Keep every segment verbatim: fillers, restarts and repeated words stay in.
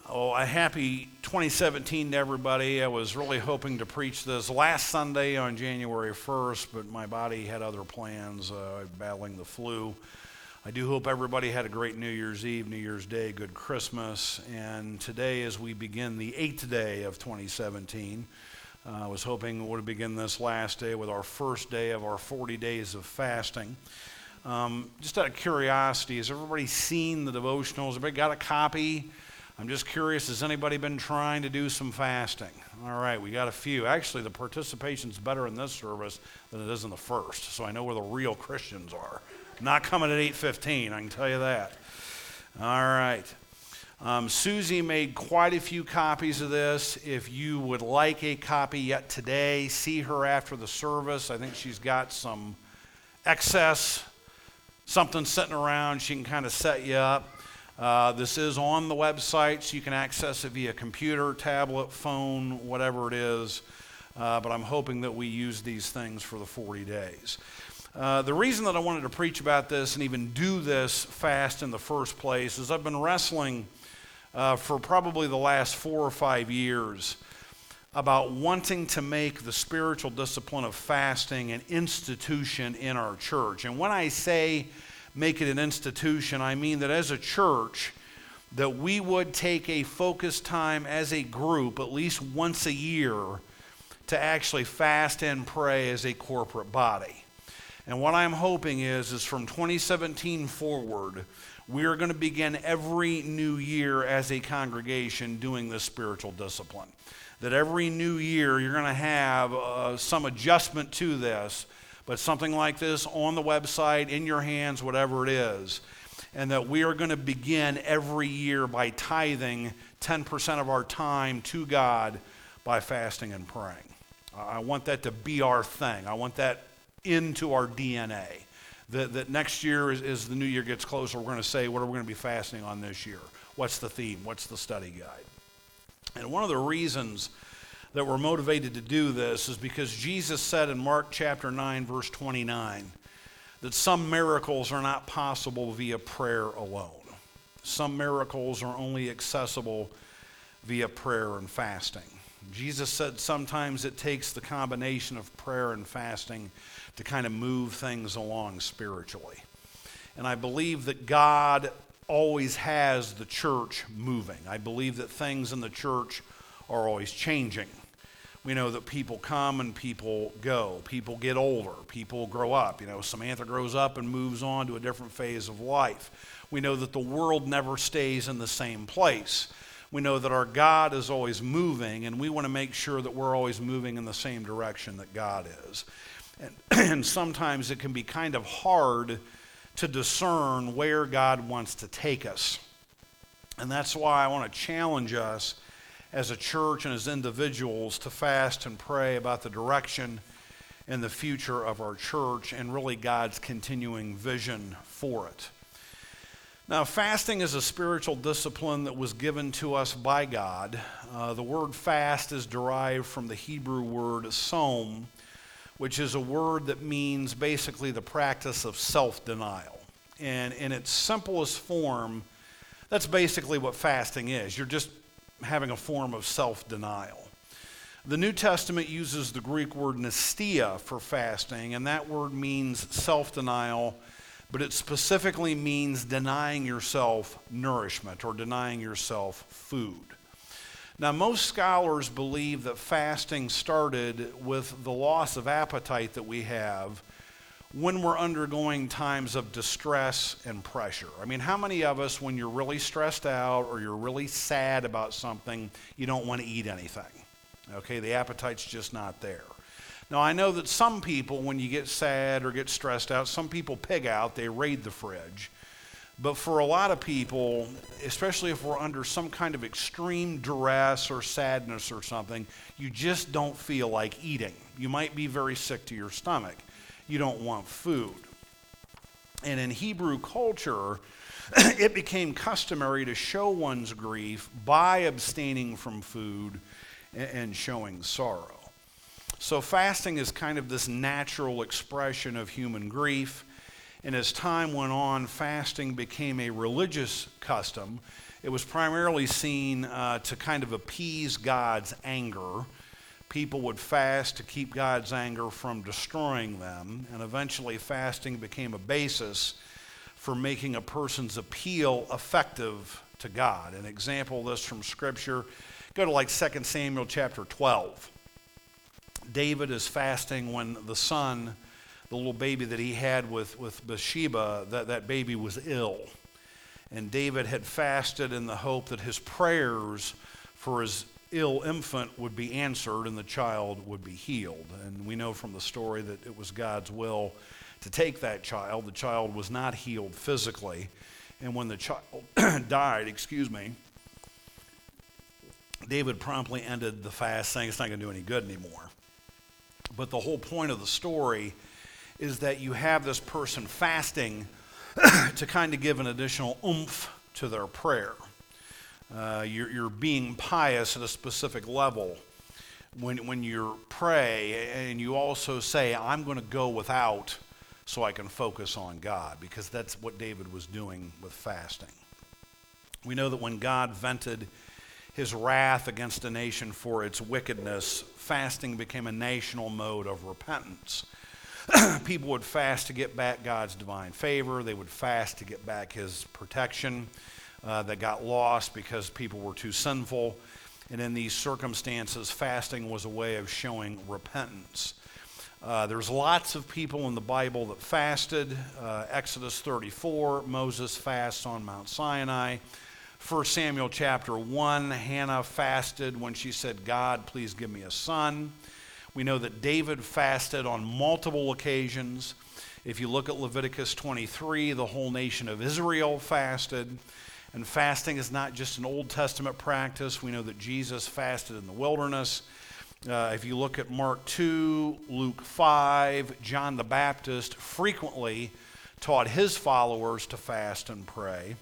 Oh, a happy twenty seventeen to everybody. I was really hoping to preach this last Sunday on January first, but my body had other plans, uh, battling the flu. I do hope everybody had a great New Year's Eve, New Year's Day, good Christmas, and today as we begin the eighth day of twenty seventeen, uh, I was hoping we would begin this last day with our first day of our forty days of fasting. Um, just out of curiosity, has everybody seen the devotionals? Everybody got a copy? I'm just curious, has anybody been trying to do some fasting? All right, we got a few. Actually, the participation's better in this service than it is in the first, so I know where the real Christians are. Not coming at eight fifteen, I can tell you that. All right. Um, Susie made quite a few copies of this. If you would like a copy yet today, see her after the service. I think she's got some excess, something sitting around. She can kind of set you up. Uh, this is on the website, so you can access it via computer, tablet, phone, whatever it is. Uh, but I'm hoping that we use these things for the forty days. Uh, the reason that I wanted to preach about this and even do this fast in the first place is I've been wrestling uh, for probably the last four or five years about wanting to make the spiritual discipline of fasting an institution in our church. And when I say make it an institution, I mean that as a church, that we would take a focused time as a group, at least once a year, to actually fast and pray as a corporate body. And what I'm hoping is, is from twenty seventeen forward, we are going to begin every new year as a congregation doing this spiritual discipline. That every new year you're going to have uh, some adjustment to this, but something like this on the website, in your hands, whatever it is, and that we are going to begin every year by tithing ten percent of our time to God by fasting and praying. I want that to be our thing. I want that into our D N A. That, that next year, as, as the new year gets closer, we're going to say, what are we going to be fasting on this year? What's the theme? What's the study guide? And one of the reasons that we're motivated to do this is because Jesus said in Mark chapter nine, verse twenty-nine, that some miracles are not possible via prayer alone. Some miracles are only accessible via prayer and fasting. Jesus said sometimes it takes the combination of prayer and fasting to kind of move things along spiritually. And I believe that God always has the church moving. I believe that things in the church are always changing. We know that people come and people go. People get older. People grow up. You know, Samantha grows up and moves on to a different phase of life. We know that the world never stays in the same place. We know that our God is always moving, and we want to make sure that we're always moving in the same direction that God is. And, and sometimes it can be kind of hard to discern where God wants to take us. And that's why I want to challenge us as a church and as individuals to fast and pray about the direction and the future of our church and really God's continuing vision for it. Now, fasting is a spiritual discipline that was given to us by God. Uh, the word fast is derived from the Hebrew word som, which is a word that means basically the practice of self-denial. And in its simplest form, that's basically what fasting is. You're just having a form of self-denial. The New Testament uses the Greek word nestia for fasting, and that word means self-denial, but it specifically means denying yourself nourishment or denying yourself food. Now, most scholars believe that fasting started with the loss of appetite that we have when we're undergoing times of distress and pressure. I mean, how many of us, when you're really stressed out or you're really sad about something, you don't want to eat anything? Okay, the appetite's just not there. Now, I know that some people, when you get sad or get stressed out, some people pig out, they raid the fridge. But for a lot of people, especially if we're under some kind of extreme duress or sadness or something, you just don't feel like eating. You might be very sick to your stomach. You don't want food. And in Hebrew culture, it became customary to show one's grief by abstaining from food and showing sorrow. So fasting is kind of this natural expression of human grief. And as time went on, fasting became a religious custom. It was primarily seen uh, to kind of appease God's anger. People would fast to keep God's anger from destroying them, and eventually fasting became a basis for making a person's appeal effective to God. An example of this from Scripture, go to like Second Samuel chapter twelve. David is fasting when the son, the little baby that he had with, with Bathsheba, that, that baby was ill. And David had fasted in the hope that his prayers for his ill infant would be answered and the child would be healed. And we know from the story that it was God's will to take that child. The child was not healed physically. And when the child died, excuse me, David promptly ended the fast, saying it's not going to do any good anymore. But the whole point of the story is that you have this person fasting to kind of give an additional oomph to their prayer. Uh, you're, you're being pious at a specific level when, when you pray, and you also say, I'm going to go without so I can focus on God, because that's what David was doing with fasting. We know that when God vented his wrath against a nation for its wickedness, fasting became a national mode of repentance. People would fast to get back God's divine favor. They would fast to get back his protection uh, that got lost because people were too sinful. And in these circumstances, fasting was a way of showing repentance. Uh, there's lots of people in the Bible that fasted. Uh, Exodus thirty-four, Moses fasts on Mount Sinai. First Samuel chapter one, Hannah fasted when she said, God, please give me a son. We know that David fasted on multiple occasions. If you look at Leviticus twenty-three, the whole nation of Israel fasted. And fasting is not just an Old Testament practice. We know that Jesus fasted in the wilderness. Uh, if you look at Mark two, Luke five, John the Baptist frequently taught his followers to fast and pray.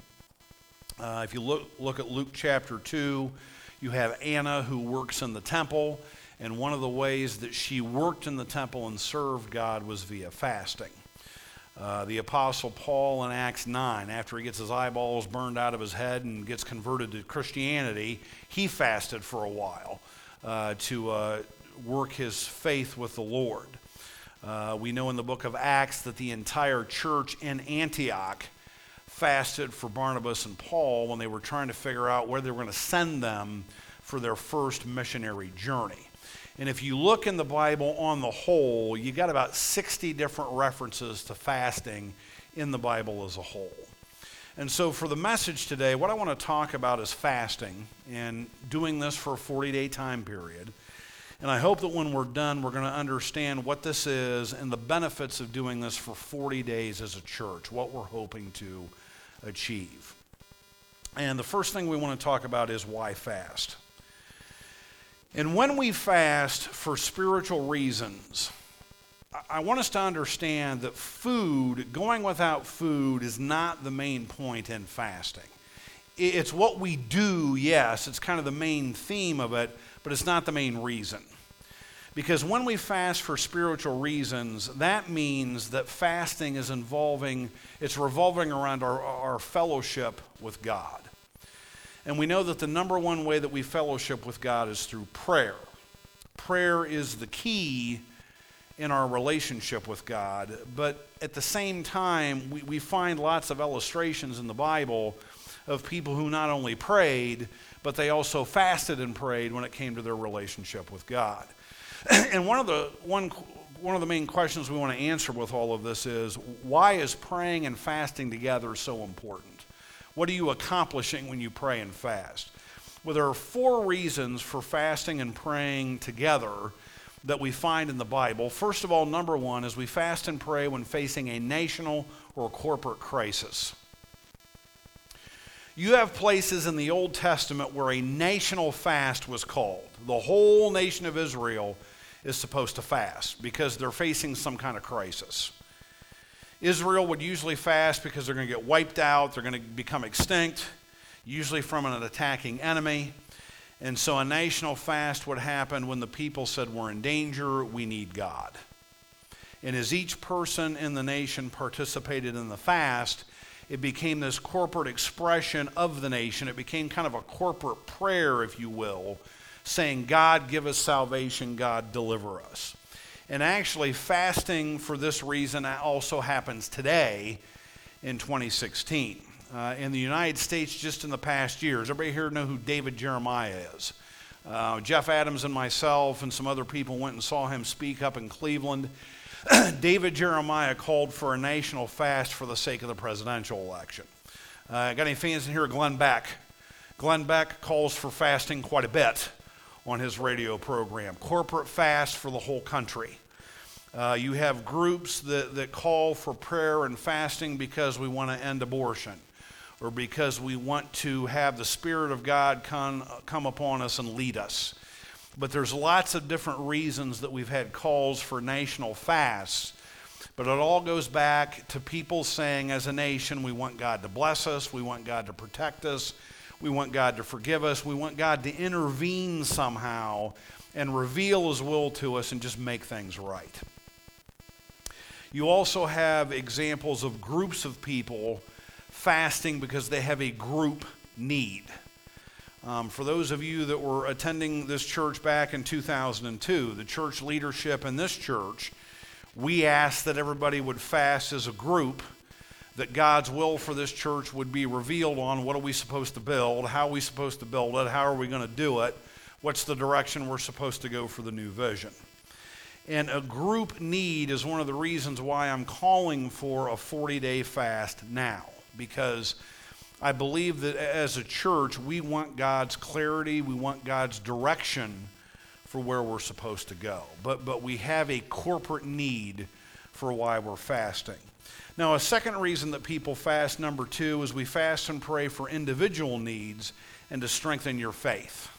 Uh, if you look, look at Luke chapter two, you have Anna who works in the temple, and one of the ways that she worked in the temple and served God was via fasting. Uh, the Apostle Paul in Acts nine, after he gets his eyeballs burned out of his head and gets converted to Christianity, he fasted for a while uh, to uh, work his faith with the Lord. Uh, we know in the book of Acts that the entire church in Antioch fasted for Barnabas and Paul when they were trying to figure out where they were going to send them for their first missionary journey. And if you look in the Bible on the whole, you got about sixty different references to fasting in the Bible as a whole. And so for the message today, what I want to talk about is fasting and doing this for a forty-day time period. And I hope that when we're done, we're going to understand what this is and the benefits of doing this for forty days as a church, what we're hoping to achieve. And the first thing we want to talk about is why fast. And when we fast for spiritual reasons, I want us to understand that food, going without food, is not the main point in fasting. It's what we do, yes, it's kind of the main theme of it, but it's not the main reason. Because when we fast for spiritual reasons, that means that fasting is involving, it's revolving around our, our fellowship with God. And we know that the number one way that we fellowship with God is through prayer. Prayer is the key in our relationship with God, but at the same time, we, we find lots of illustrations in the Bible of people who not only prayed, but they also fasted and prayed when it came to their relationship with God. And one of the one one of the main questions we want to answer with all of this is, why is praying and fasting together so important? What are you accomplishing when you pray and fast? Well, there are four reasons for fasting and praying together that we find in the Bible. First of all, number one is we fast and pray when facing a national or corporate crisis. You have places in the Old Testament where a national fast was called. The whole nation of Israel is supposed to fast because they're facing some kind of crisis. Israel would usually fast because they're going to get wiped out, they're going to become extinct, usually from an attacking enemy. And so a national fast would happen when the people said, we're in danger, we need God. And as each person in the nation participated in the fast, It became this corporate expression of the nation. It became kind of a corporate prayer, if you will, saying, God, give us salvation, God, deliver us. And actually, fasting for this reason also happens today in twenty sixteen. Uh, in the United States, just in the past years, everybody here know who David Jeremiah is? Uh, Jeff Adams and myself and some other people went and saw him speak up in Cleveland. David Jeremiah called for a national fast for the sake of the presidential election. Uh, got any fans in here? Glenn Beck. Glenn Beck calls for fasting quite a bit on his radio program. Corporate fast for the whole country. Uh, you have groups that, that call for prayer and fasting because we want to end abortion, or because we want to have the Spirit of God come, come upon us and lead us. But there's lots of different reasons that we've had calls for national fasts. But it all goes back to people saying, as a nation, we want God to bless us, we want God to protect us, we want God to forgive us, we want God to intervene somehow and reveal His will to us and just make things right. You also have examples of groups of people fasting because they have a group need. Um, for those of you that were attending this church back in two thousand two, the church leadership in this church, we asked that everybody would fast as a group, that God's will for this church would be revealed on what are we supposed to build, how are we supposed to build it, how are we going to do it, what's the direction we're supposed to go for the new vision. And a group need is one of the reasons why I'm calling for a forty-day fast now, because I believe that as a church, we want God's clarity, we want God's direction for where we're supposed to go. But, but we have a corporate need for why we're fasting. Now, a second reason that people fast, number two, is we fast and pray for individual needs and to strengthen your faith.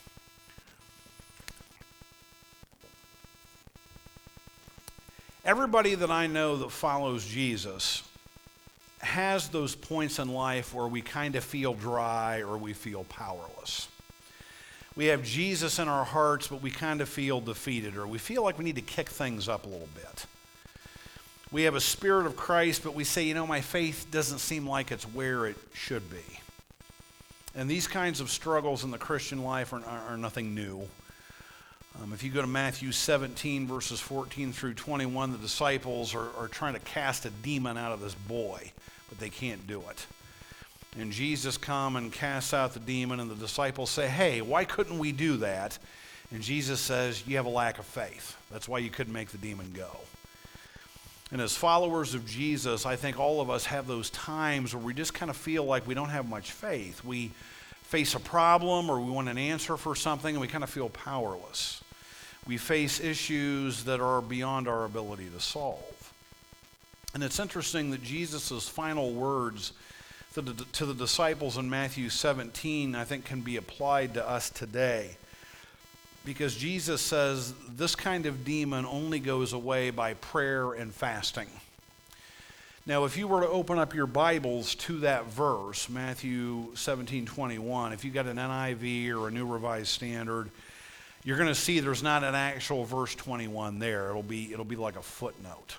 Everybody that I know that follows Jesus has those points in life where we kind of feel dry or we feel powerless. We have Jesus in our hearts, but we kind of feel defeated, or we feel like we need to kick things up a little bit. We have a spirit of Christ, but we say, you know, my faith doesn't seem like it's where it should be. And these kinds of struggles in the Christian life are, are, are nothing new. Um, if you go to Matthew seventeen, verses fourteen through twenty-one, the disciples are, are trying to cast a demon out of this boy, but they can't do it. And Jesus comes and casts out the demon, and the disciples say, hey, why couldn't we do that? And Jesus says, you have a lack of faith. That's why you couldn't make the demon go. And as followers of Jesus, I think all of us have those times where we just kind of feel like we don't have much faith. We face a problem or we want an answer for something and we kind of feel powerless. We face issues that are beyond our ability to solve. And it's interesting that Jesus' final words to the, to the disciples in Matthew seventeen, I think, can be applied to us today. Because Jesus says this kind of demon only goes away by prayer and fasting. Now, if you were to open up your Bibles to that verse, Matthew seventeen twenty-one, if you got an N I V or a New Revised Standard, you're going to see there's not an actual verse twenty-one there. It'll be, it'll be like a footnote.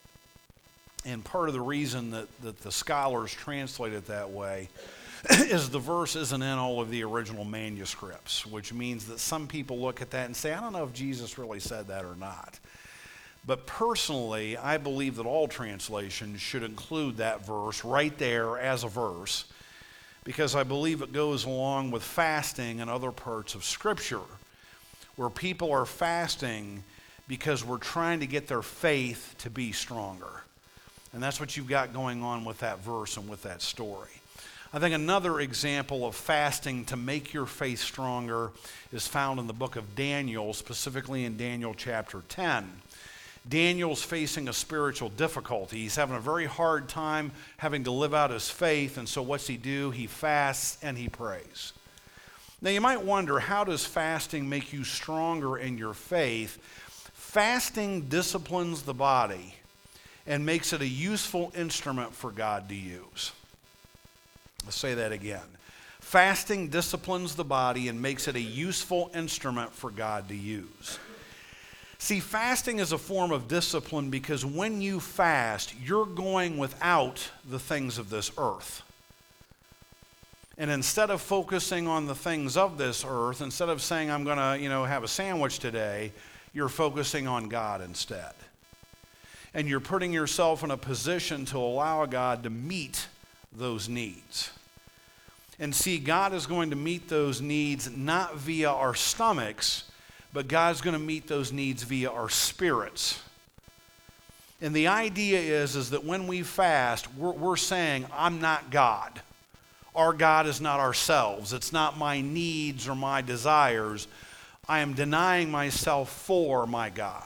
And part of the reason that, that the scholars translate it that way is the verse isn't in all of the original manuscripts, which means that some people look at that and say, I don't know if Jesus really said that or not. But personally, I believe that all translations should include that verse right there as a verse, because I believe it goes along with fasting and other parts of Scripture, where people are fasting because we're trying to get their faith to be stronger. And that's what you've got going on with that verse and with that story. I think another example of fasting to make your faith stronger is found in the book of Daniel, specifically in Daniel chapter ten. Daniel's facing a spiritual difficulty. He's having a very hard time having to live out his faith, and so what's he do? He fasts and he prays. Now you might wonder, how does fasting make you stronger in your faith? Fasting disciplines the body and makes it a useful instrument for God to use. Let's say that again. Fasting disciplines the body and makes it a useful instrument for God to use. See, fasting is a form of discipline because when you fast, you're going without the things of this earth. And instead of focusing on the things of this earth, instead of saying, I'm going to, you know, have a sandwich today, you're focusing on God instead. And you're putting yourself in a position to allow God to meet those needs. And see, God is going to meet those needs not via our stomachs, but God's going to meet those needs via our spirits. And the idea is, is that when we fast, we're, we're saying, I'm not God. Our God is not ourselves. It's not my needs or my desires. I am denying myself for my God.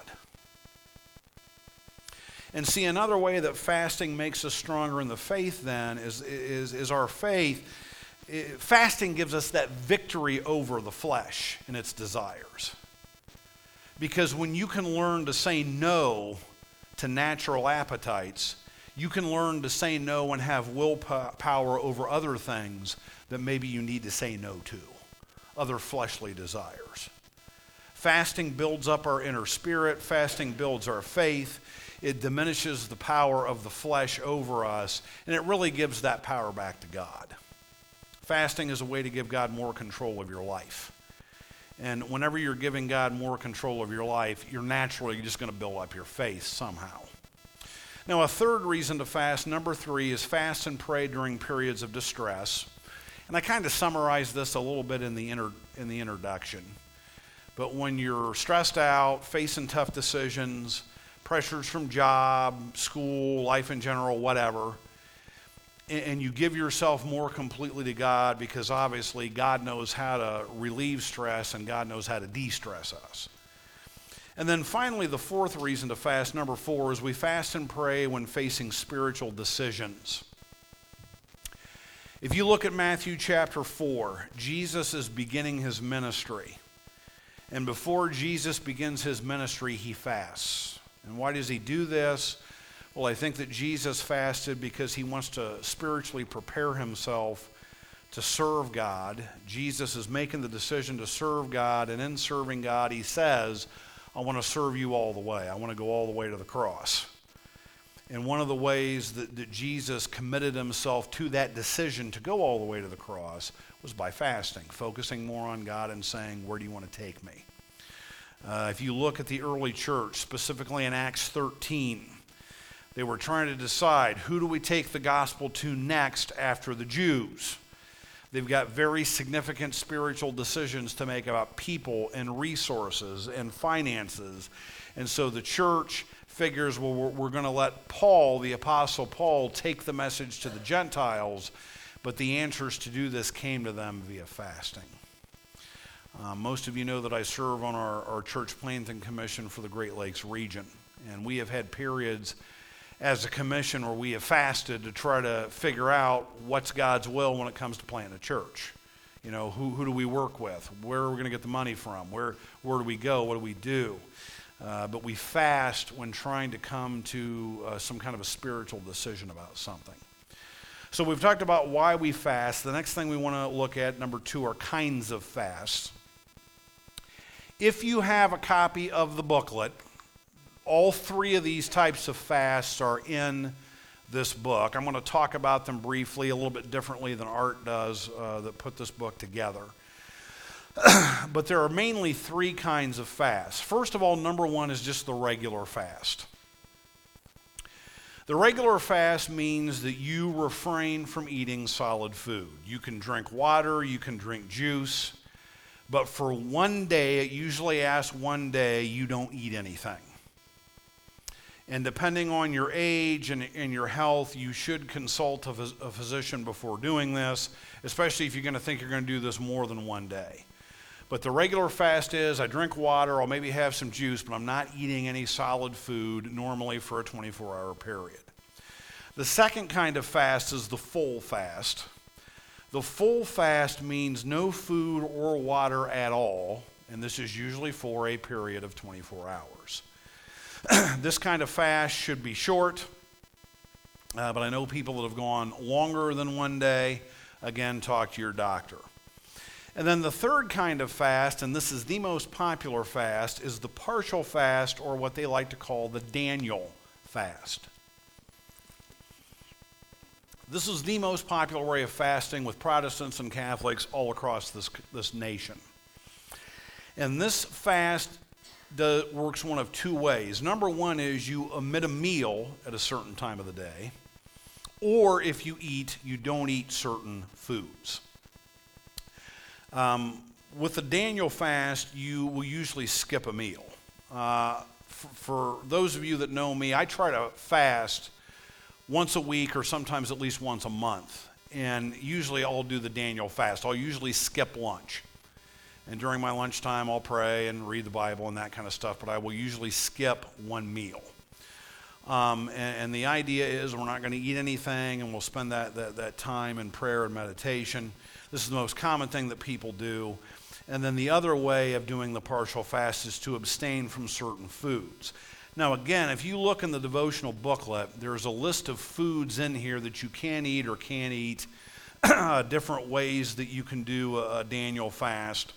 And see, another way that fasting makes us stronger in the faith then is, is, is our faith. Fasting gives us that victory over the flesh and its desires. Because when you can learn to say no to natural appetites, you can learn to say no and have willpower over other things that maybe you need to say no to, other fleshly desires. Fasting builds up our inner spirit. Fasting builds our faith. It diminishes the power of the flesh over us, and it really gives that power back to God. Fasting is a way to give God more control of your life. And whenever you're giving God more control of your life, you're naturally just going to build up your faith somehow. Now, a third reason to fast, number three, is fast and pray during periods of distress. And I kind of summarized this a little bit in the inter, in the introduction. But when you're stressed out, facing tough decisions, pressures from job, school, life in general, whatever, and you give yourself more completely to God, because obviously God knows how to relieve stress and God knows how to de-stress us. And then finally, the fourth reason to fast, number four, is we fast and pray when facing spiritual decisions. If you look at Matthew chapter four, Jesus is beginning his ministry. And before Jesus begins his ministry, he fasts. And why does he do this? Well, I think that Jesus fasted because he wants to spiritually prepare himself to serve God. Jesus is making the decision to serve God, and in serving God, he says, I want to serve you all the way. I want to go all the way to the cross. And one of the ways that, that Jesus committed himself to that decision to go all the way to the cross was by fasting, focusing more on God and saying, where do you want to take me? Uh, if you look at the early church, specifically in Acts thirteen, they were trying to decide, who do we take the gospel to next after the Jews? They've got very significant spiritual decisions to make about people and resources and finances. And so the church figures, well, we're, we're going to let Paul, the Apostle Paul, take the message to the Gentiles, but the answers to do this came to them via fasting. Uh, most of you know that I serve on our, our church planting commission for the Great Lakes region, and we have had periods as a commission where we have fasted to try to figure out what's God's will when it comes to planting a church. You know, who, who do we work with? Where are we going to get the money from? Where, where do we go? What do we do? Uh, but we fast when trying to come to uh, some kind of a spiritual decision about something. So we've talked about why we fast. The next thing we want to look at, number two, are kinds of fasts. If you have a copy of the booklet, all three of these types of fasts are in this book. I'm going to talk about them briefly, a little bit differently than Art does uh, that put this book together. But there are mainly three kinds of fasts. First of all, number one is just the regular fast. The regular fast means that you refrain from eating solid food. You can drink water, you can drink juice, but for one day, it usually asks one day, you don't eat anything. And depending on your age and, and your health, you should consult a, phys- a physician before doing this, especially if you're going to think you're going to do this more than one day. But the regular fast is, I drink water, I'll maybe have some juice, but I'm not eating any solid food normally for a twenty-four hour period. The second kind of fast is the full fast. The full fast means no food or water at all, and this is usually for a period of twenty-four hours. This kind of fast should be short, uh, but I know people that have gone longer than one day. Again, talk to your doctor. And then the third kind of fast, and this is the most popular fast, is the partial fast, or what they like to call the Daniel fast. This is the most popular way of fasting with Protestants and Catholics all across this, this nation. And this fast does, works one of two ways. Number one is you omit a meal at a certain time of the day, or if you eat, you don't eat certain foods. Um, with the Daniel fast, you will usually skip a meal. Uh, for, for those of you that know me, I try to fast once a week or sometimes at least once a month. And usually I'll do the Daniel fast. I'll usually skip lunch. And during my lunchtime, I'll pray and read the Bible and that kind of stuff, but I will usually skip one meal. Um, and, and the idea is we're not going to eat anything, and we'll spend that, that, that time in prayer and meditation. This is the most common thing that people do. And then the other way of doing the partial fast is to abstain from certain foods. Now again, if you look in the devotional booklet, there's a list of foods in here that you can eat or can't eat, different ways that you can do a, a Daniel fast.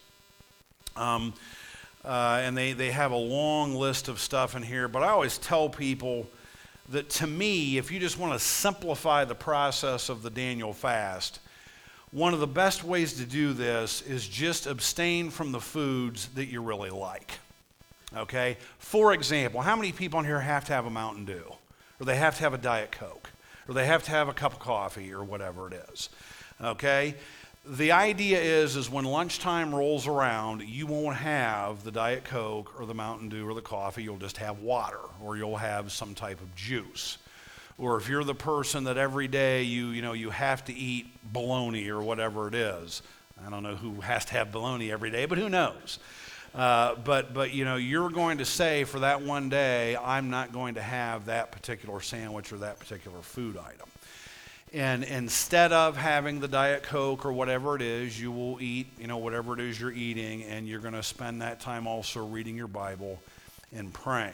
Um, uh, and they, they have a long list of stuff in here, but I always tell people that to me, if you just want to simplify the process of the Daniel fast, one of the best ways to do this is just abstain from the foods that you really like. Okay? For example, how many people in here have to have a Mountain Dew? Or they have to have a Diet Coke? Or they have to have a cup of coffee or whatever it is? Okay? The idea is, is when lunchtime rolls around, you won't have the Diet Coke or the Mountain Dew or the coffee. You'll just have water, or you'll have some type of juice. Or if you're the person that every day you, you know, you have to eat bologna or whatever it is. I don't know who has to have bologna every day, but who knows? Uh, but, but, you know, you're going to say for that one day, I'm not going to have that particular sandwich or that particular food item. And instead of having the Diet Coke or whatever it is, you will eat, you know, whatever it is you're eating, and you're going to spend that time also reading your Bible and praying.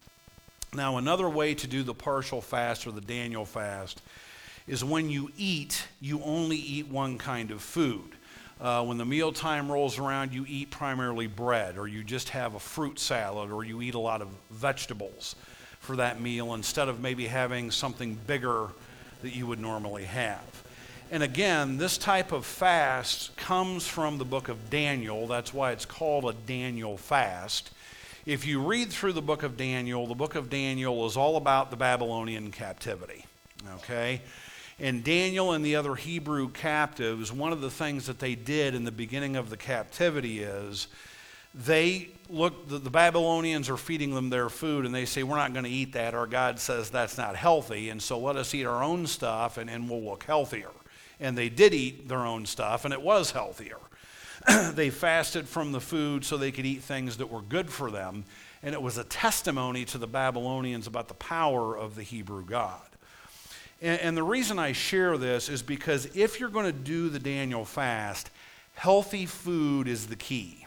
Now, another way to do the partial fast or the Daniel fast is when you eat, you only eat one kind of food. Uh, when the mealtime rolls around, you eat primarily bread, or you just have a fruit salad, or you eat a lot of vegetables for that meal instead of maybe having something bigger that you would normally have. And again, this type of fast comes from the book of Daniel. That's why it's called a Daniel fast. If you read through the book of Daniel, the book of Daniel is all about the Babylonian captivity, okay? And Daniel and the other Hebrew captives, one of the things that they did in the beginning of the captivity is they look, the, the Babylonians are feeding them their food, and they say, we're not going to eat that. Our God says that's not healthy, and so let us eat our own stuff, and, and we'll look healthier. And they did eat their own stuff, and it was healthier. They fasted from the food so they could eat things that were good for them, and it was a testimony to the Babylonians about the power of the Hebrew God. And, and the reason I share this is because if you're going to do the Daniel fast, healthy food is the key.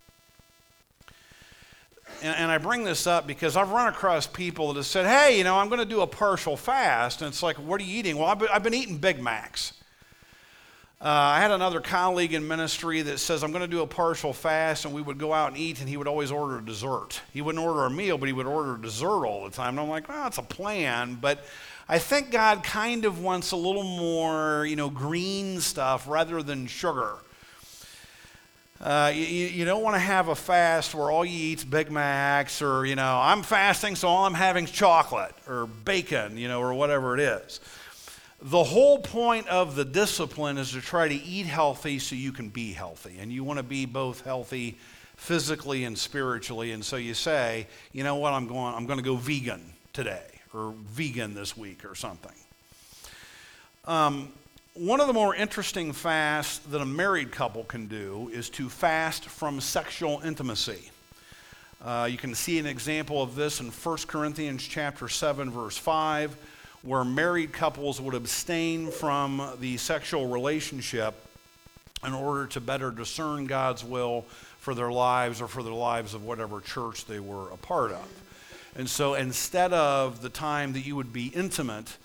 And, and I bring this up because I've run across people that have said, hey, you know, I'm going to do a partial fast. And it's like, what are you eating? Well, I've been, I've been eating Big Macs. Uh, I had another colleague in ministry that says, I'm going to do a partial fast, and we would go out and eat, and he would always order a dessert. He wouldn't order a meal, but he would order a dessert all the time. And I'm like, well, it's a plan, but I think God kind of wants a little more, you know, green stuff rather than sugar. Uh, you, you don't want to have a fast where all you eat's Big Macs, or, you know, I'm fasting, so all I'm having is chocolate or bacon, you know, or whatever it is. The whole point of the discipline is to try to eat healthy so you can be healthy. And you want to be both healthy physically and spiritually. And so you say, you know what, I'm going, I'm going to go vegan today, or vegan this week or something. Um, one of the more interesting fasts that a married couple can do is to fast from sexual intimacy. Uh, you can see an example of this in First Corinthians chapter seven, verse five, where married couples would abstain from the sexual relationship in order to better discern God's will for their lives or for the lives of whatever church they were a part of. And so instead of the time that you would be intimate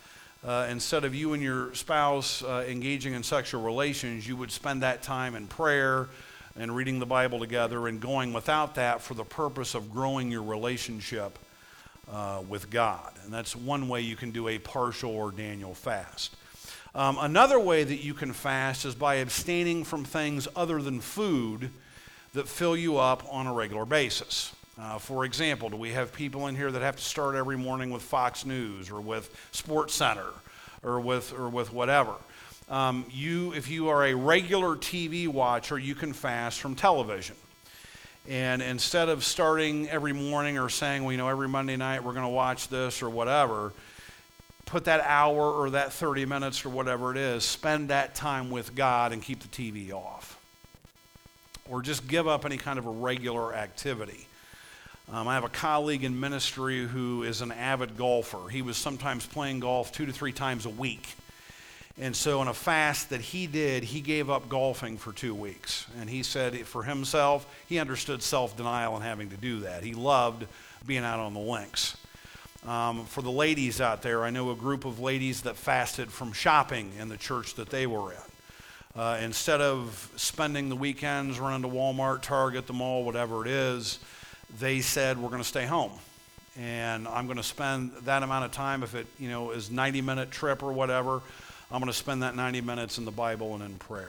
Uh, instead of you and your spouse uh, engaging in sexual relations, you would spend that time in prayer and reading the Bible together and going without that for the purpose of growing your relationship uh, with God. And that's one way you can do a partial or Daniel fast. Um, another way that you can fast is by abstaining from things other than food that fill you up on a regular basis. Uh, for example, do we have people in here that have to start every morning with Fox News or with Sports Center or with or with whatever? Um, you, if you are a regular T V watcher, you can fast from television. And instead of starting every morning or saying, well, you know, every Monday night we're going to watch this or whatever, put that hour or that thirty minutes or whatever it is, spend that time with God and keep the T V off. Or just give up any kind of a regular activity. Um, I have a colleague in ministry who is an avid golfer. He was sometimes playing golf two to three times a week. And so in a fast that he did, he gave up golfing for two weeks. And he said for himself, he understood self-denial and having to do that. He loved being out on the links. Um, for the ladies out there, I know a group of ladies that fasted from shopping in the church that they were in. Uh, instead of spending the weekends running to Walmart, Target, the mall, whatever it is, they said, we're going to stay home. And I'm going to spend that amount of time, if it you know is ninety minute trip or whatever, I'm going to spend that ninety minutes in the Bible and in prayer.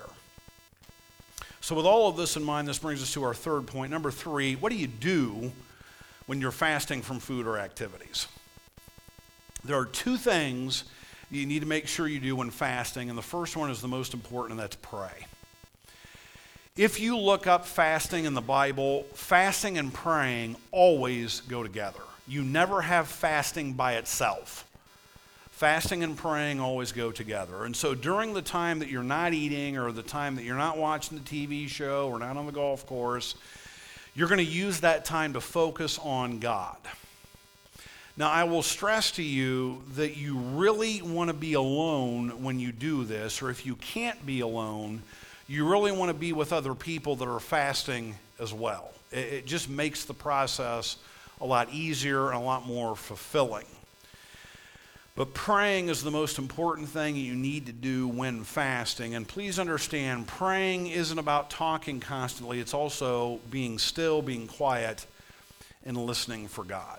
So with all of this in mind, this brings us to our third point. Number three, what do you do when you're fasting from food or activities? There are two things you need to make sure you do when fasting, and the first one is the most important, and that's pray. If you look up fasting in the Bible, fasting and praying always go together. You never have fasting by itself. Fasting and praying always go together. And so during the time that you're not eating or the time that you're not watching the T V show or not on the golf course, you're going to use that time to focus on God. Now, I will stress to you that you really want to be alone when you do this, or if you can't be alone, you really want to be with other people that are fasting as well. It, it just makes the process a lot easier and a lot more fulfilling. But praying is the most important thing you need to do when fasting. And please understand, praying isn't about talking constantly. It's also being still, being quiet, and listening for God.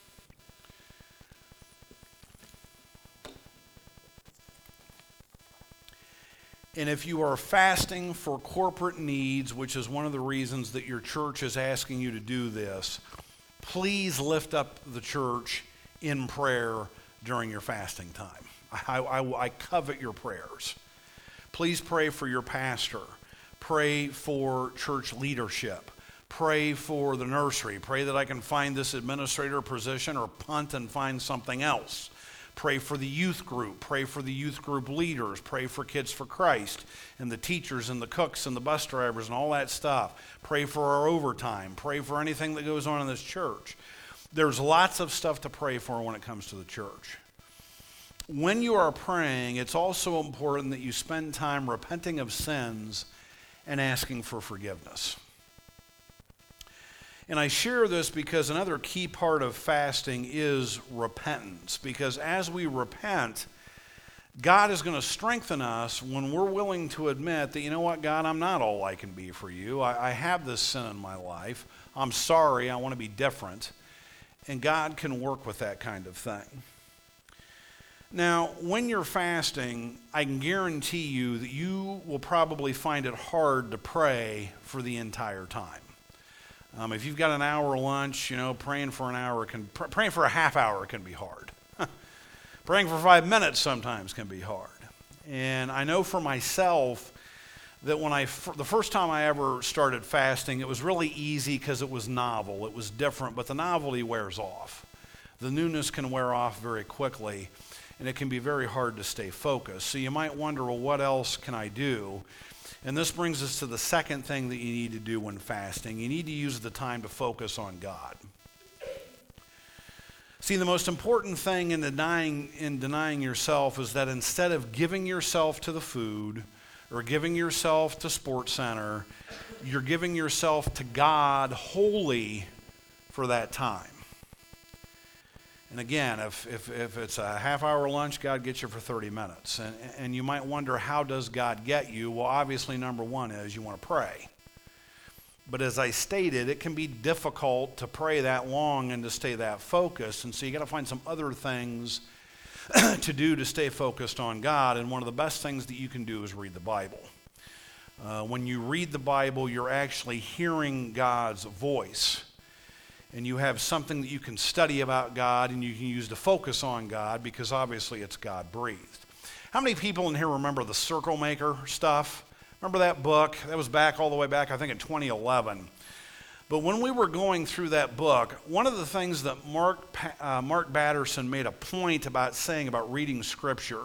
And if you are fasting for corporate needs, which is one of the reasons that your church is asking you to do this, please lift up the church in prayer during your fasting time. I, I, I covet your prayers. Please pray for your pastor. Pray for church leadership. Pray for the nursery. Pray that I can find this administrator position or punt and find something else. Pray for the youth group. Pray for the youth group leaders. Pray for Kids for Christ and the teachers and the cooks and the bus drivers and all that stuff. Pray for our overtime. Pray for anything that goes on in this church. There's lots of stuff to pray for when it comes to the church. When you are praying, it's also important that you spend time repenting of sins and asking for forgiveness. And I share this because another key part of fasting is repentance. Because as we repent, God is going to strengthen us when we're willing to admit that, you know what, God, I'm not all I can be for you. I, I have this sin in my life. I'm sorry. I want to be different. And God can work with that kind of thing. Now, when you're fasting, I can guarantee you that you will probably find it hard to pray for the entire time. Um, if you've got an hour lunch, you know, praying for an hour can, pr- praying for a half hour can be hard. Praying for five minutes sometimes can be hard. And I know for myself that when I, f- the first time I ever started fasting, it was really easy because it was novel. It was different, but the novelty wears off. The newness can wear off very quickly, and it can be very hard to stay focused. So you might wonder, well, what else can I do? And this brings us to the second thing that you need to do when fasting. You need to use the time to focus on God. See, the most important thing in denying, in denying yourself is that instead of giving yourself to the food or giving yourself to Sports Center, you're giving yourself to God wholly for that time. And again, if, if, if it's a half-hour lunch, God gets you for thirty minutes. And, and you might wonder, how does God get you? Well, obviously, number one is you want to pray. But as I stated, it can be difficult to pray that long and to stay that focused. And so you got to find some other things to do to stay focused on God. And one of the best things that you can do is read the Bible. Uh, when you read the Bible, you're actually hearing God's voice. And you have something that you can study about God and you can use to focus on God, because obviously it's God-breathed. How many people in here remember the Circle Maker stuff? Remember that book? That was back all the way back, I think, in twenty eleven. But when we were going through that book, one of the things that Mark, uh, Mark Batterson made a point about saying about reading Scripture,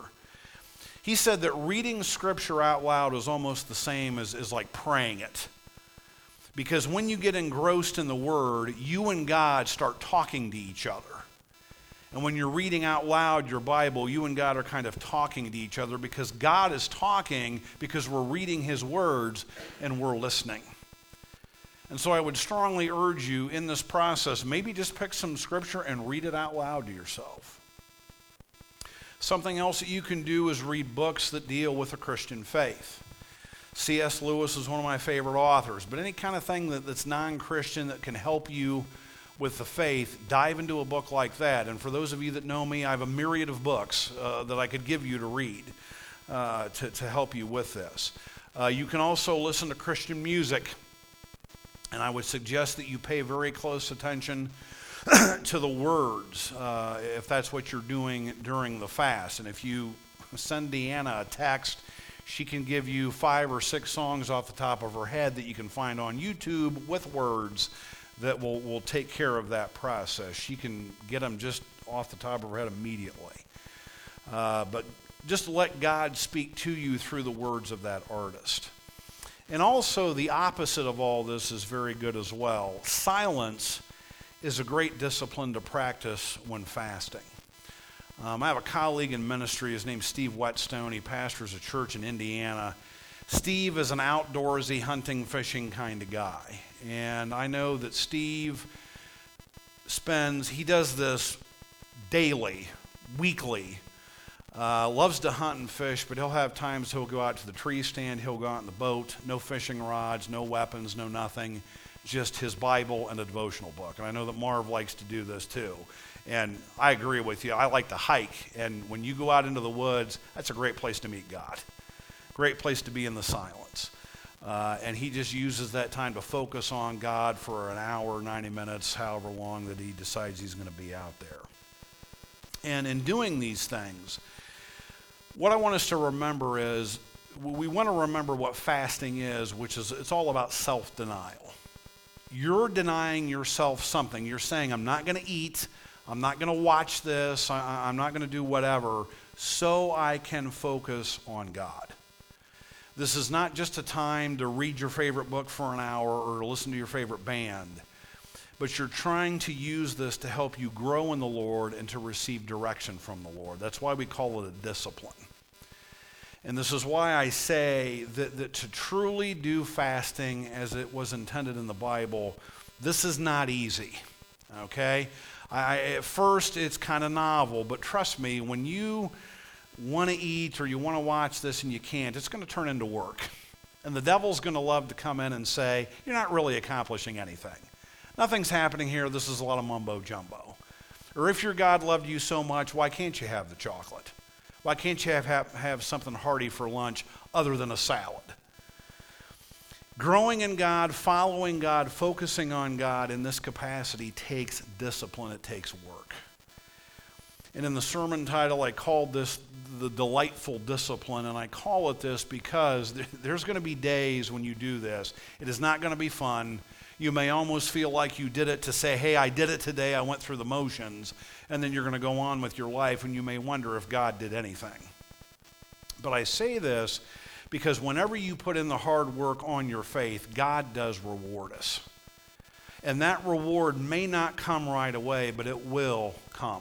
he said that reading Scripture out loud is almost the same as, as like praying it. Because when you get engrossed in the Word, you and God start talking to each other. And when you're reading out loud your Bible, you and God are kind of talking to each other, because God is talking because we're reading His words and we're listening. And so I would strongly urge you in this process, maybe just pick some Scripture and read it out loud to yourself. Something else that you can do is read books that deal with the Christian faith. C S Lewis is one of my favorite authors, but any kind of thing that, that's non-Christian that can help you with the faith, dive into a book like that. And for those of you that know me, I have a myriad of books uh, that I could give you to read uh, to, to help you with this. Uh, you can also listen to Christian music, and I would suggest that you pay very close attention to the words uh, if that's what you're doing during the fast. And if you send Deanna a text, she can give you five or six songs off the top of her head that you can find on YouTube with words that will, will take care of that process. She can get them just off the top of her head immediately. Uh, but just let God speak to you through the words of that artist. And also the opposite of all this is very good as well. Silence is a great discipline to practice when fasting. Um, I have a colleague in ministry. His name's Steve Whetstone. He pastors a church in Indiana. Steve is an outdoorsy, hunting, fishing kind of guy. And I know that Steve spends, he does this daily, weekly. Uh, loves to hunt and fish, but he'll have times he'll go out to the tree stand, he'll go out in the boat, no fishing rods, no weapons, no nothing, just his Bible and a devotional book. And I know that Marv likes to do this too. And I agree with you. I like to hike. And when you go out into the woods, that's a great place to meet God. Great place to be in the silence. Uh, and he just uses that time to focus on God for an hour, ninety minutes, however long that he decides he's going to be out there. And in doing these things, what I want us to remember is, we want to remember what fasting is, which is, it's all about self-denial. You're denying yourself something. You're saying, I'm not going to eat, I'm not going to watch this, I, I'm not going to do whatever, so I can focus on God. This is not just a time to read your favorite book for an hour or listen to your favorite band, but you're trying to use this to help you grow in the Lord and to receive direction from the Lord. That's why we call it a discipline. And this is why I say that, that to truly do fasting as it was intended in the Bible, this is not easy, okay? I, at first, it's kind of novel, but trust me, when you want to eat or you want to watch this and you can't, it's going to turn into work. And the devil's going to love to come in and say, you're not really accomplishing anything. Nothing's happening here. This is a lot of mumbo jumbo. Or if your God loved you so much, why can't you have the chocolate? Why can't you have, have, have something hearty for lunch other than a salad? Growing in God, following God, focusing on God in this capacity takes discipline. It takes work. And in the sermon title, I called this the delightful discipline, and I call it this because there's going to be days when you do this. It is not going to be fun. You may almost feel like you did it to say, hey, I did it today, I went through the motions, and then you're going to go on with your life, and you may wonder if God did anything. But I say this because whenever you put in the hard work on your faith, God does reward us. And that reward may not come right away, but it will come.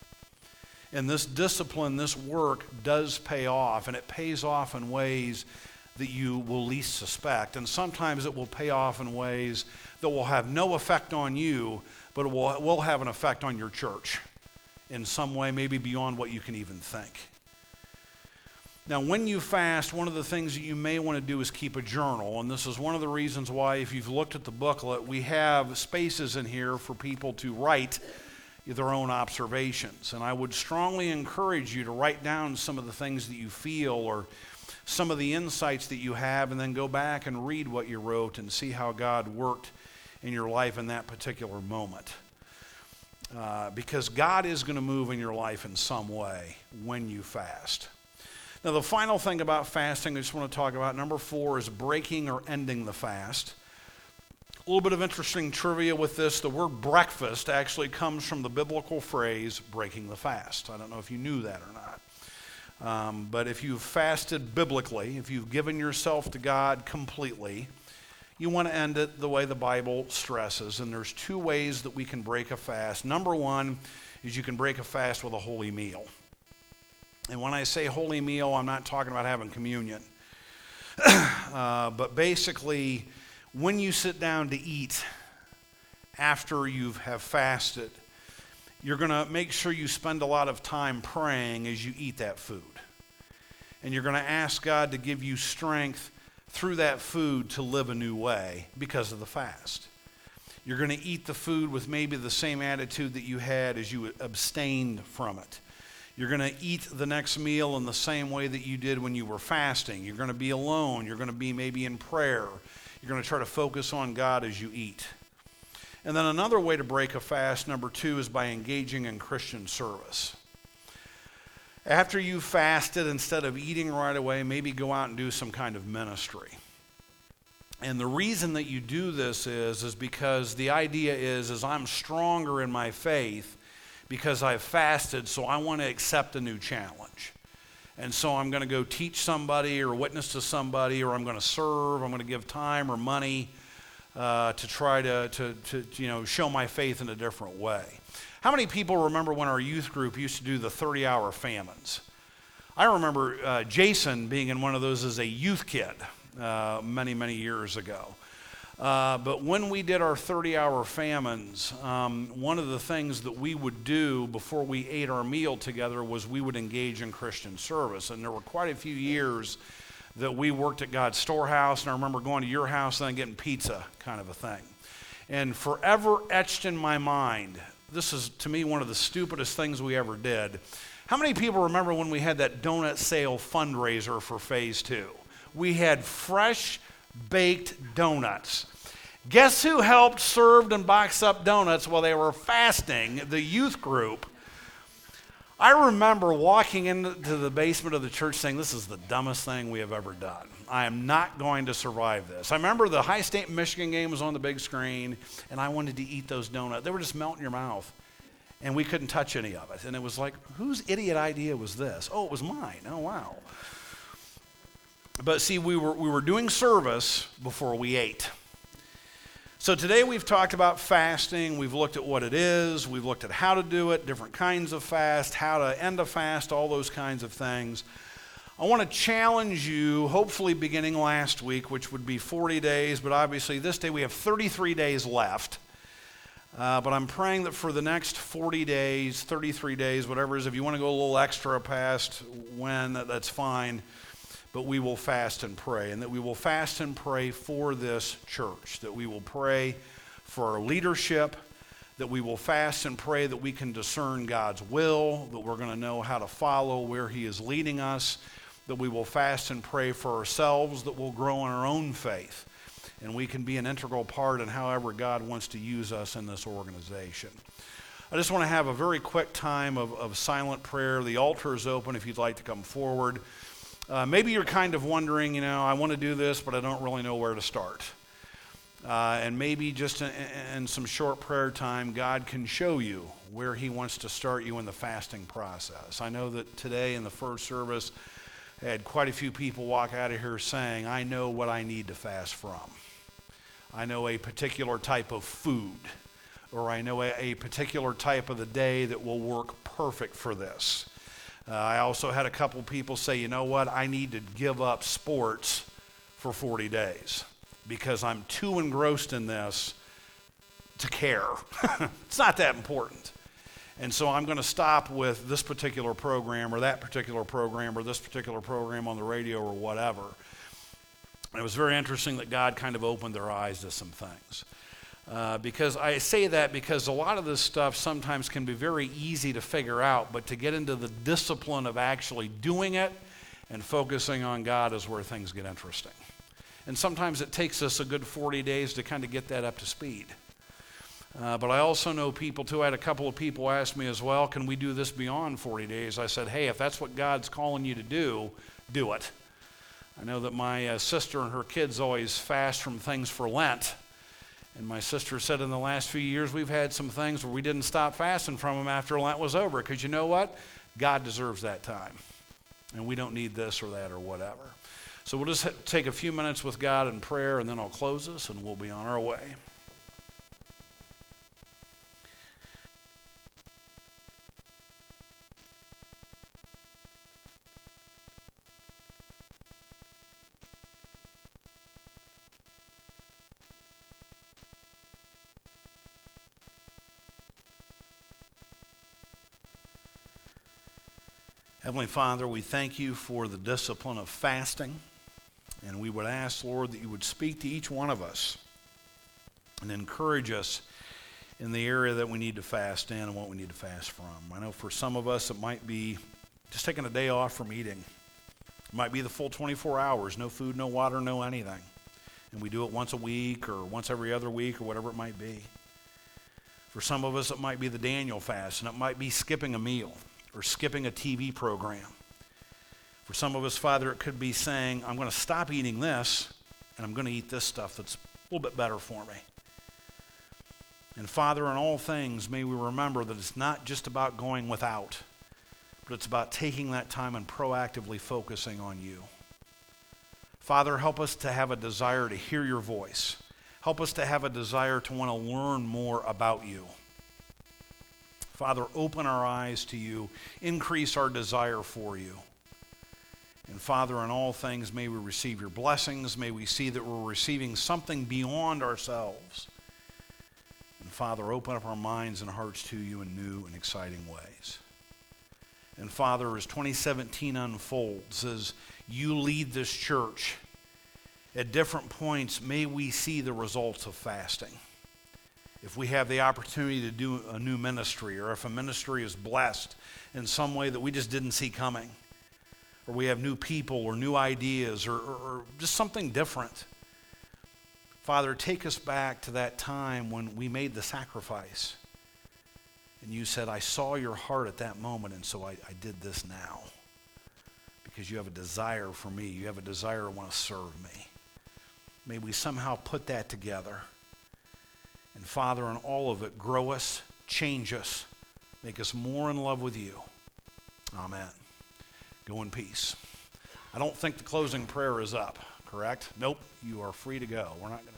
And this discipline, this work does pay off, and it pays off in ways that you will least suspect. And sometimes it will pay off in ways that will have no effect on you, but it will, will have an effect on your church. in some way, maybe beyond what you can even think. Now, when you fast, one of the things that you may want to do is keep a journal. And this is one of the reasons why, if you've looked at the booklet, we have spaces in here for people to write their own observations. And I would strongly encourage you to write down some of the things that you feel or some of the insights that you have, and then go back and read what you wrote and see how God worked in your life in that particular moment. Uh, because God is going to move in your life in some way when you fast. Now, the final thing about fasting I just want to talk about, number four, is breaking or ending the fast. A little bit of interesting trivia with this. The word breakfast actually comes from the biblical phrase, breaking the fast. I don't know if you knew that or not. Um, but if you've fasted biblically, if you've given yourself to God completely, you want to end it the way the Bible stresses. And there's two ways that we can break a fast. Number one is you can break a fast with a holy meal. And when I say holy meal, I'm not talking about having communion. uh, but basically, when you sit down to eat after you have fasted, you're going to make sure you spend a lot of time praying as you eat that food. And you're going to ask God to give you strength through that food to live a new way because of the fast. You're going to eat the food with maybe the same attitude that you had as you abstained from it. You're going to eat the next meal in the same way that you did when you were fasting. You're going to be alone. You're going to be maybe in prayer. You're going to try to focus on God as you eat. And then another way to break a fast, number two, is by engaging in Christian service. After you've fasted, instead of eating right away, maybe go out and do some kind of ministry. And the reason that you do this is, is because the idea is, is I'm stronger in my faith because I've fasted, so I want to accept a new challenge. And so I'm going to go teach somebody or witness to somebody, or I'm going to serve, I'm going to give time or money uh, to try to, to, to you know, show my faith in a different way. How many people remember when our youth group used to do the thirty-hour famines? I remember uh, Jason being in one of those as a youth kid uh, many, many years ago. Uh, but when we did our thirty-hour famines, um, one of the things that we would do before we ate our meal together was we would engage in Christian service. And there were quite a few years that we worked at God's storehouse, and I remember going to your house and then getting pizza, kind of a thing. And forever etched in my mind, this is, to me, one of the stupidest things we ever did. How many people remember when we had that donut sale fundraiser for phase two? We had fresh baked donuts. Guess who helped served and boxed up donuts while they were fasting? The youth group. I remember walking into the basement of the church saying, this is the dumbest thing we have ever done. I am not going to survive this. I remember the High State Michigan game was on the big screen, and I wanted to eat those donuts. They were just melting in your mouth, and we couldn't touch any of it. And it was like, whose idiot idea was this? Oh, it was mine. Oh, wow. But see, we were we were doing service before we ate. So today we've talked about fasting. We've looked at what it is. We've looked at how to do it, different kinds of fast, how to end a fast, all those kinds of things. I want to challenge you, hopefully beginning last week, which would be forty days, but obviously this day we have thirty-three days left. Uh, but I'm praying that for the next forty days, thirty-three days, whatever it is, if you want to go a little extra past when, that's fine. But we will fast and pray, and that we will fast and pray for this church, that we will pray for our leadership, that we will fast and pray that we can discern God's will, that we're going to know how to follow where He is leading us, that we will fast and pray for ourselves, that we'll grow in our own faith, and we can be an integral part in however God wants to use us in this organization. I just want to have a very quick time of, of silent prayer. The altar is open if you'd like to come forward. Uh, maybe you're kind of wondering, you know, I want to do this, but I don't really know where to start. Uh, and maybe just in, in some short prayer time, God can show you where He wants to start you in the fasting process. I know that today in the first service, I had quite a few people walk out of here saying, I know what I need to fast from. I know a particular type of food, or I know a, a particular type of the day that will work perfect for this. Uh, I also had a couple people say, you know what, I need to give up sports for forty days because I'm too engrossed in this to care. It's not that important. And so I'm going to stop with this particular program or that particular program or this particular program on the radio or whatever. And it was very interesting that God kind of opened their eyes to some things. Uh, because I say that because a lot of this stuff sometimes can be very easy to figure out, but to get into the discipline of actually doing it and focusing on God is where things get interesting. And sometimes it takes us a good forty days to kind of get that up to speed. Uh, but I also know people too. I had a couple of people ask me as well, can we do this beyond forty days? I said, hey, if that's what God's calling you to do, do it. I know that my uh, sister and her kids always fast from things for Lent. And my sister said in the last few years we've had some things where we didn't stop fasting from them after Lent was over. Because you know what? God deserves that time. And we don't need this or that or whatever. So we'll just ha- take a few minutes with God in prayer, and then I'll close us and we'll be on our way. Heavenly Father, we thank you for the discipline of fasting, and we would ask, Lord, that you would speak to each one of us and encourage us in the area that we need to fast in and what we need to fast from. I know for some of us it might be just taking a day off from eating. It might be the full twenty-four hours, no food, no water, no anything. And we do it once a week or once every other week or whatever it might be. For some of us it might be the Daniel fast, and it might be skipping a meal or skipping a T V program. For some of us, Father, it could be saying, I'm going to stop eating this, and I'm going to eat this stuff that's a little bit better for me. And Father, in all things, may we remember that it's not just about going without, but it's about taking that time and proactively focusing on you. Father, help us to have a desire to hear your voice. Help us to have a desire to want to learn more about you. Father, open our eyes to you. Increase our desire for you. And Father, in all things, may we receive your blessings. May we see that we're receiving something beyond ourselves. And Father, open up our minds and hearts to you in new and exciting ways. And Father, as twenty seventeen unfolds, as you lead this church, at different points, may we see the results of fasting. If we have the opportunity to do a new ministry, or if a ministry is blessed in some way that we just didn't see coming, or we have new people or new ideas or, or, or just something different, Father, take us back to that time when we made the sacrifice. And you said, I saw your heart at that moment, and so I, I did this now. Because you have a desire for me. You have a desire to want to serve me. May we somehow put that together. And Father, in all of it, grow us, change us, make us more in love with you. Amen. Go in peace. I don't think the closing prayer is up, correct? Nope, you are free to go. We're not going to